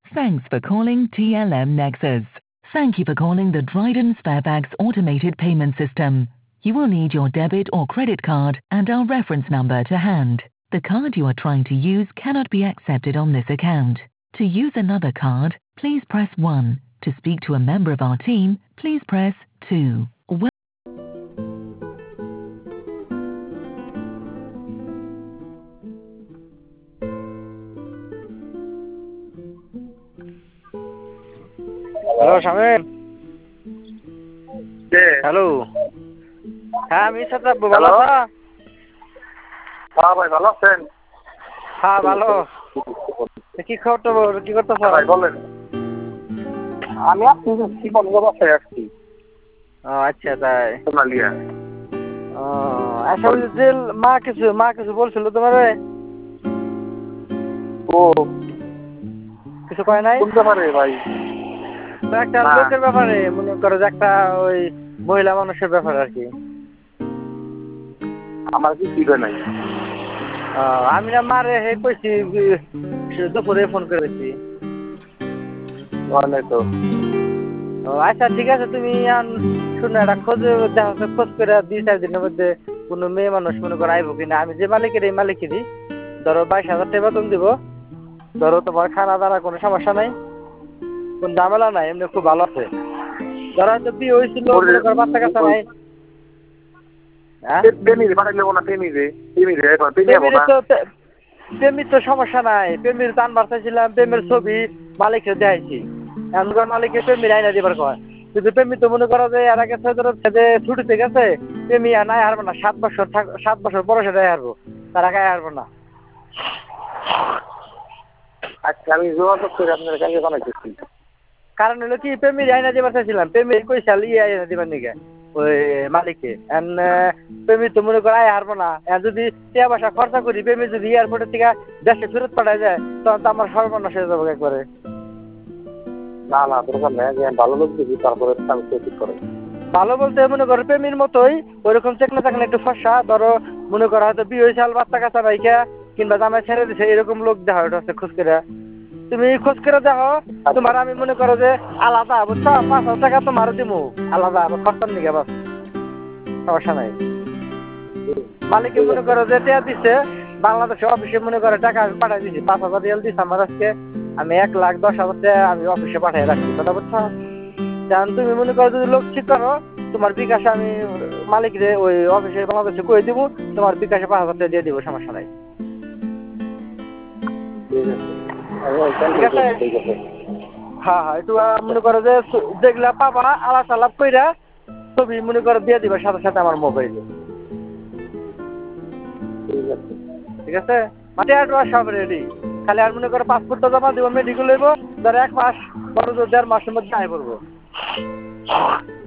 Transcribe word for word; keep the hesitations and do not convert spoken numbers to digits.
Thanks for calling T L M Nexus. Thank you for calling the Dryden Sparebags automated payment system. You will need your debit or credit card and our reference number to hand. The card you are trying to use cannot be accepted on this account. To use another card, please press one. To speak to a member of our team, please press two. Wel- hello Shamim. Hello, হ্যাঁ আমি সাথে ভালো আছো? হ্যাঁ ভাই ভালো আছেন? হ্যাঁ ভালো। কি খবর টবর, কি করতেছ? ভাই বলেন। আমি আপনি জীবন বাসায় আসছি। ও আচ্ছা তাই। সোনালিয়া। ও আচ্ছা, ওই যে মা কিছু মা কিছু বলছিল তোমারে? ও কিছু কয় নাই? শুনতে পারে ভাই। একটা লোকের ব্যাপারে মনে করো যে একটা ওই মহিলা মানুষের ব্যাপারে আর কি। আমার কি ঠিক নাই। আমি না মারে হে কইছি, দুপুরে ফোন করেছি। মানে তো ও আচ্ছা ঠিক আছে, তুমি শুনে একটা খোঁজ দেখা খোঁজ করে দুই চার দিনের মধ্যে কোনো মেয়ে মানুষ মনে করো আইব কিনা। আমি যে মালিকের এই মালিকেরই ধরো বাইশ হাজার টাকা বেতন দিব। ধরো তোমার খানা দানা কোনো সমস্যা নাই, কোন ঝামেলা নাই, এমনি খুব ভালো আছে। ধরো হয়তো বিয়ে হয়েছিল, মনে করো বাচ্চা কাচ্চা নাই। প্রেমিরে পাঠাইলে না, প্রেমিরে প্রেমিরে প্রেমির তো প্রেমির তো সমস্যা নাই। প্রেমির টান বাড়তেছিলাম, প্রেমের ছবি মালিককে দেখাইছি। এমন মালিকের প্রেমির আইনা দিবার কয়, কিন্তু প্রেমি তো মনে করো যে এর আগে ছুটিতে গেছে, প্রেমি আর নাই হারবো না। সাত বছর সাত বছর পরে সেটাই হারবো, তার আগে হারবো না। আচ্ছা আমি যোগাযোগ করে আপনার কাছে জানাইতেছি। কারণ হলো কি, প্রেমির আইনা দিবার চাইছিলাম, প্রেমির কই সাল ইয়ে আইনা দিবার নিকে ওই মালিককে। এন প্রেমি তো মনে করো আয় হারবো না। যদি টাকা পয়সা খরচা করি, প্রেমি যদি এয়ারপোর্টের থেকে দেশে ফেরত পাঠায় যায়, তখন তো আমার সর্বনাশ হয়ে যাবো একবারে। না না দরকার নেই, যে ভালো লোক দিবি তারপরে আমি ঠিক করে। ভালো বলতে মনে করো প্রেমির মতোই ওইরকম চেকনা চাকনা একটু ফর্সা, ধরো মনে করো হয়তো বিয়ে হয়েছে বাচ্চা কাচ্চা নাইকা, কিংবা জামাই ছেড়ে দিছে, এরকম লোক দেখা ওটা হচ্ছে খোঁজ করে। তুমি খোঁজ করে দেখো, তোমার আমি মনে করো যে আলাদা বুঝছো, পাঁচ হাজার টাকা তোমার দিমু আলাদা খরচার নিকে, বাস সমস্যা নাই। মালিকে মনে করো যে টাকা দিচ্ছে, বাংলাদেশে অফিসে মনে করো টাকা আমি পাঠাই দিছি, পাঁচ হাজার রিয়াল দিচ্ছে আমার আজকে। আমি এক লাখ দশ হাজার টাকা আমি অফিসে পাঠিয়ে রাখছি, কথা বুঝছো? কারণ তুমি মনে করো যদি লোক ঠিক করো, তোমার বিকাশে আমি মালিকরে ওই অফিসে বাংলাদেশে করে দিব, তোমার বিকাশে পাঁচ হাজার টাকা দিয়ে দিব, সমস্যা নাই। ঠিক আছে। হ্যাঁ হ্যাঁ, একটু মনে করো যে যেগুলা পাবা আলাপ আলাপ কইরা ছবি মনে করো দিয়ে দিবা সাথে সাথে আমার মোবাইলে। ঠিক আছে, মাঠে আটবা সব রেডি। খালি আর মনে করো পাসপোর্টটা জমা দিব, মেডিকেল লইব। ধর এক মাস বড় দেড় মাসের মধ্যে আয় করবো।